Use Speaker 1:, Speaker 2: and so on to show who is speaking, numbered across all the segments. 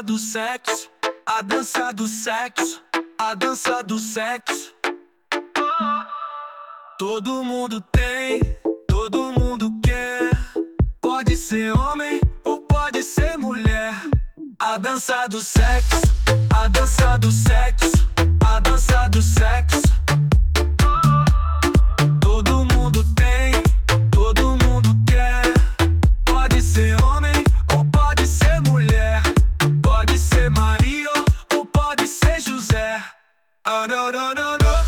Speaker 1: do sexo, a dança do sexo, a dança do sexo. Todo mundo tem, todo mundo quer. Pode ser homem ou pode ser mulher. A dança do sexo, a dança do sexo, a dança do sexo. Todo mundo tem, todo mundo quer. Pode ser homem ou pode ser mulher. Pode ser Maria ou pode ser José. Oh, não, não, não, não.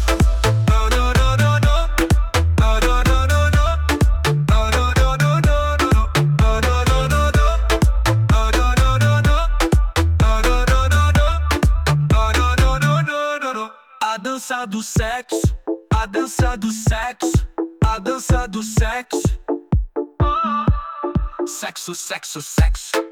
Speaker 1: A dança do sexo, a dança do sexo, a dança do sexo. Sexo, sexo, sexo.